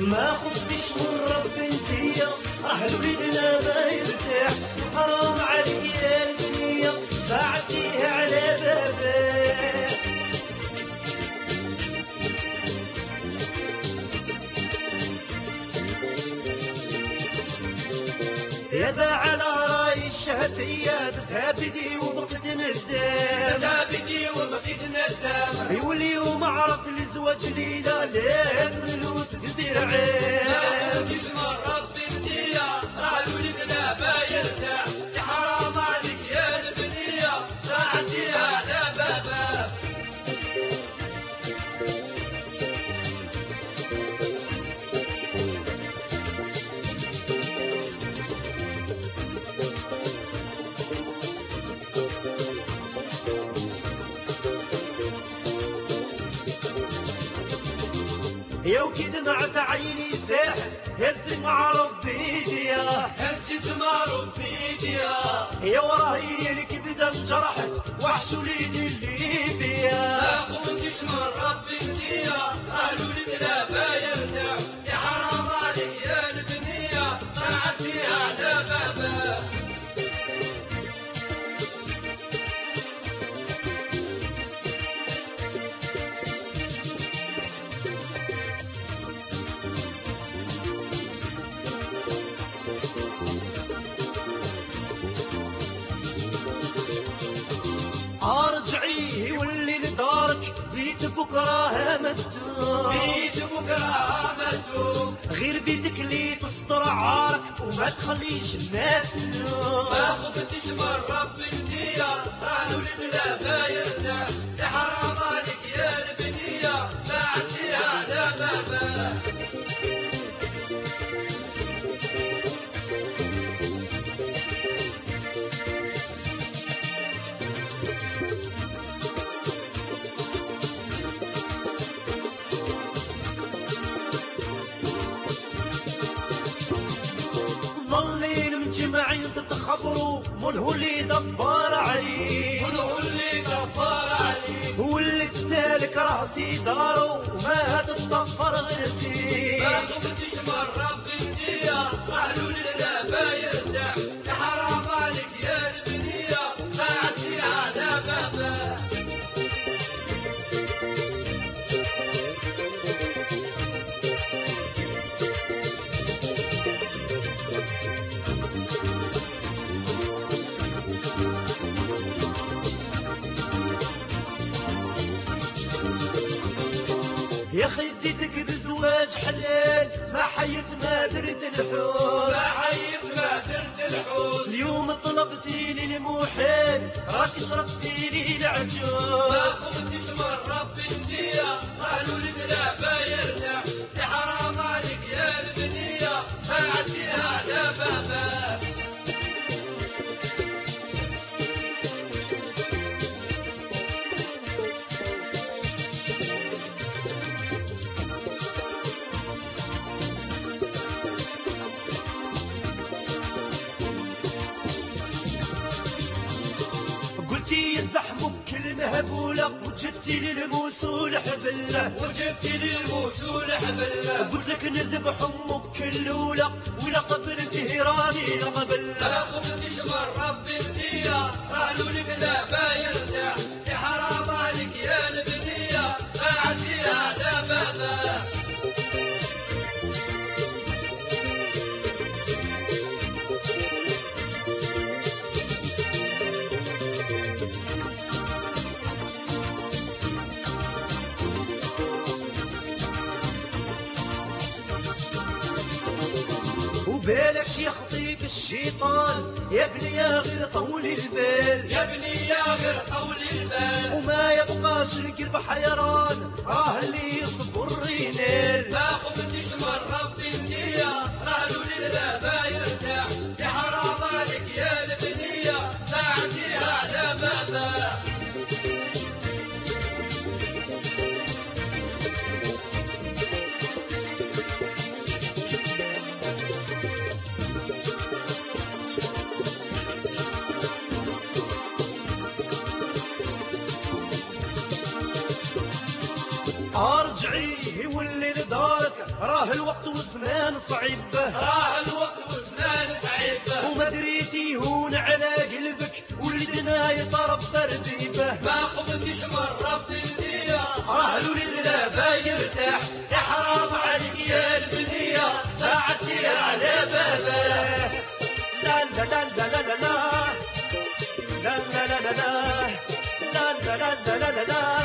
ما خفتش من رب انتيا، راه الوليدنا ما يرتاح، حرام عليك يا البنية بعديها على بابك. هذا على راي الشهفية درتها بدي وبقيت ندام، درتها بدي وبقيت ندام. واليوم عرفت الزواج ليلة لازم الوت تدير عام. ما خفتش من ربي النية، راه الولد لا ما يرتاح، يا حرام عليك يا البنية بعديها على بابك. يا وكي دمعت عيني ساحت هزت مع ربي ديا، هزت مع ربي ديا. يا وراهي الكبده انجرحت وحش وليدي اللي بيا. ما خفتش من ربي ديا، راه الولد لا ما يرتاح، يا حرام عليك يا البنيه بعديها على بابك. ارجعي يولي لدارك بيت بكره مدوم، بيت بكره مدوم. غير بيتك اللي تستر عارك وما تخليش الناس تلوم. ما خفتش من ربي انتيا، راه الولد لا ما يرتاح، يا حرام عليك يا البنيه بعديها على بابك. ظلين مجمعين تتخبروا من هو اللي دبر عليه، من هو اللي دبر عليه. واللي فتالك راه في دارو وما تتطفر غير فيه. ما خفتش من ربي انتيا، راه الولد لا ما يرتاح، يا حرام عليك يا البنيه بعديها على بابك. يا خديتك بزواج حلال ما حيرت ما درت الحوس، ما حيرت ما درت الحوس. اليوم طلبتي لي المحال راك شربتي لي العجوز. ما خفتش من ربي النية، راه الولد لا ما يرتاح، يا حرام عليك يا البنية بعديها على بابك. قلتي يذبح مك المهبولة وجدتي لي الموسول حبلة، وجدتي لي الموسول حبلة. قلت لك نذبح امك الاولى ولا قبلتي راني لا قبلة. ما خفتش من ربي انتيا، راه الولد لا ما يرتاح، يا حرام عليك يا البنيه بعديها على بابك. وبالاش يخطيك الشيطان يا بني يا غير طول البال، يا بني يا غير طول البال. وما يبقاش القلب حيران راه اللي يصبر ينال. ما خفتش من ربي انتيا، راه الولد لا ما يرتاح، يا حرام عليك يا البنيه بعديها على بابك. رجعيه يولي لدارك، راه الوقت والزمان صعيب، راه الوقت والزمان صعيب، وما دريتي هون على قلبك ولدنا يتربى ربيبه، ما خفتش من ربي النية، راه الوليد لا يرتاح، يا حرام عليك يا البنية بعدتي على باباه. لا لا لا لا لا لا لا لا لا لا لا لا لا لا لا لا لا